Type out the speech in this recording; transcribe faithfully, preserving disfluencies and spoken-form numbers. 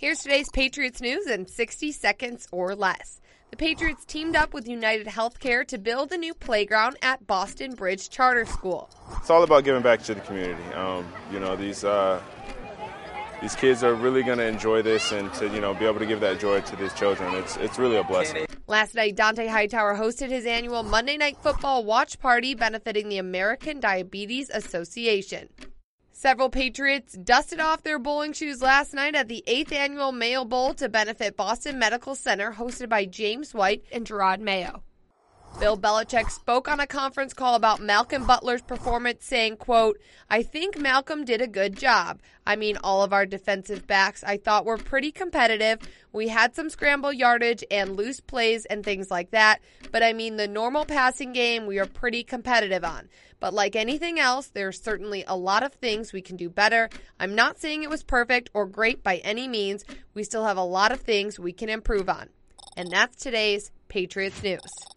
Here's today's Patriots news in sixty seconds or less. The Patriots teamed up with United Healthcare to build a new playground at Boston Bridge Charter School. It's all about giving back to the community. Um, you know, these uh, these kids are really going to enjoy this, and to you know be able to give that joy to these children, it's it's really a blessing. Last night, Dante Hightower hosted his annual Monday Night Football watch party benefiting the American Diabetes Association. Several Patriots dusted off their bowling shoes last night at the eighth Annual Mayo Bowl to benefit Boston Medical Center, hosted by James White and Gerard Mayo. Bill Belichick spoke on a conference call about Malcolm Butler's performance, saying, quote, "I think Malcolm did a good job. I mean, all of our defensive backs I thought were pretty competitive. We had some scramble yardage and loose plays and things like that. But I mean, the normal passing game we are pretty competitive on. But like anything else, there's certainly a lot of things we can do better. I'm not saying it was perfect or great by any means. We still have a lot of things we can improve on." And that's today's Patriots News.